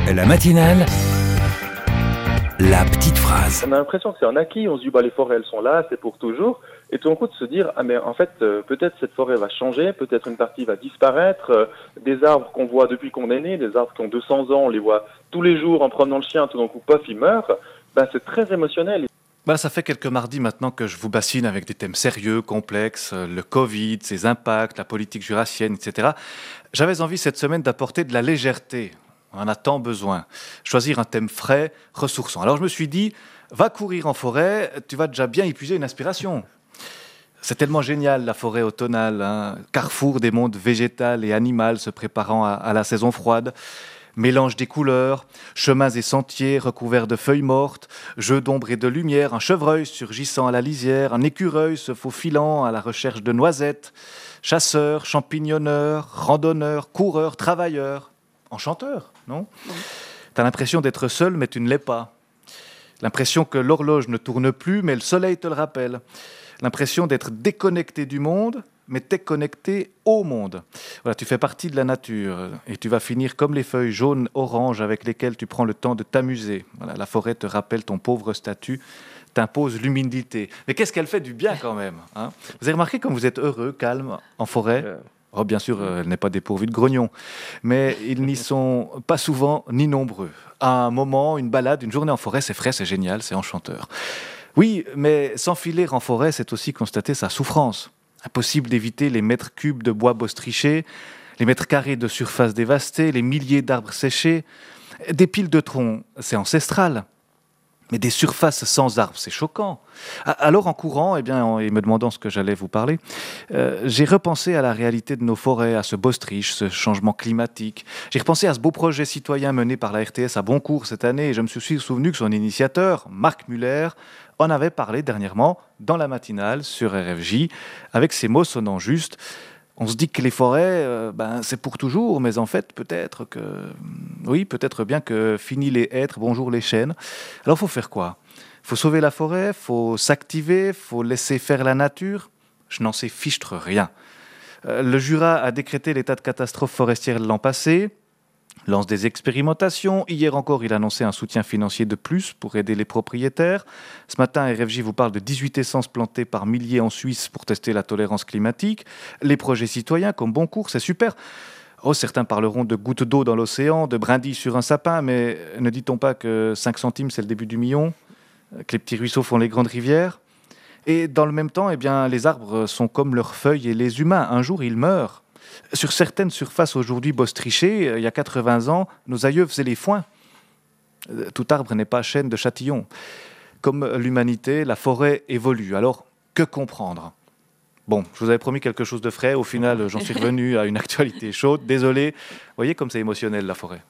La matinale, la petite phrase. On a l'impression que c'est un acquis, on se dit les forêts elles sont là, c'est pour toujours, et tout d'un coup de se dire mais en fait peut-être cette forêt va changer, peut-être une partie va disparaître, des arbres qu'on voit depuis qu'on est né, des arbres qui ont 200 ans, on les voit tous les jours en promenant le chien, tout d'un coup pof ils meurent, c'est très émotionnel. Ça fait quelques mardis maintenant que je vous bassine avec des thèmes sérieux, complexes, le Covid, ses impacts, la politique jurassienne, etc. J'avais envie cette semaine d'apporter de la légèreté. On en a tant besoin. Choisir un thème frais, ressourçant. Alors je me suis dit, va courir en forêt, tu vas déjà bien épuiser une inspiration. C'est tellement génial la forêt automnale, carrefour des mondes végétal et animal se préparant à la saison froide. Mélange des couleurs, chemins et sentiers recouverts de feuilles mortes, jeux d'ombre et de lumière, un chevreuil surgissant à la lisière, un écureuil se faufilant à la recherche de noisettes, chasseurs, champignonneurs, randonneurs, coureurs, travailleurs, enchanteurs, non ? T'as l'impression d'être seul, mais tu ne l'es pas. L'impression que l'horloge ne tourne plus, mais le soleil te le rappelle. L'impression d'être déconnecté du monde, mais t'es connecté au monde. Voilà, tu fais partie de la nature et tu vas finir comme les feuilles jaunes, oranges avec lesquelles tu prends le temps de t'amuser. Voilà, la forêt te rappelle ton pauvre statut, t'impose l'humidité. Mais qu'est-ce qu'elle fait du bien quand même, hein ? Vous avez remarqué comme vous êtes heureux, calme, en forêt ? Oh, bien sûr, elle n'est pas dépourvue de grognons, mais ils n'y sont pas souvent ni nombreux. À un moment, une balade, une journée en forêt, c'est frais, c'est génial, c'est enchanteur. Oui, mais s'enfiler en forêt, c'est aussi constater sa souffrance. Impossible d'éviter les mètres cubes de bois bostrichés, les mètres carrés de surface dévastée, les milliers d'arbres séchés. Des piles de troncs, c'est ancestral. Mais des surfaces sans arbres, c'est choquant. Alors en courant, et me demandant ce que j'allais vous parler, j'ai repensé à la réalité de nos forêts, à ce bostrijch, ce changement climatique. J'ai repensé à ce beau projet citoyen mené par la RTS à Boncourt cette année, et je me suis souvenu que son initiateur, Marc Muller, en avait parlé dernièrement dans la matinale sur RFJ, avec ces mots sonnant juste. On se dit que les forêts, c'est pour toujours, mais en fait, peut-être bien que fini les hêtres, bonjour les chênes. Alors, il faut faire quoi ? Il faut sauver la forêt, il faut s'activer, il faut laisser faire la nature. Je n'en sais fichtre rien. Le Jura a décrété l'état de catastrophe forestière l'an passé, lance des expérimentations. Hier encore, il a annoncé un soutien financier de plus pour aider les propriétaires. Ce matin, RFJ vous parle de 18 essences plantées par milliers en Suisse pour tester la tolérance climatique. Les projets citoyens comme Boncourt, c'est super. Certains parleront de gouttes d'eau dans l'océan, de brindilles sur un sapin, mais ne dit-on pas que 5 centimes, c'est le début du million ? Que les petits ruisseaux font les grandes rivières ? Et dans le même temps, les arbres sont comme leurs feuilles et les humains. Un jour, ils meurent. Sur certaines surfaces aujourd'hui bostrichées, il y a 80 ans, nos aïeux faisaient les foins. Tout arbre n'est pas chêne de Châtillon. Comme l'humanité, la forêt évolue. Alors, que comprendre ? Bon, je vous avais promis quelque chose de frais. Au final, j'en suis revenu à une actualité chaude. Désolé. Vous voyez comme c'est émotionnel, la forêt.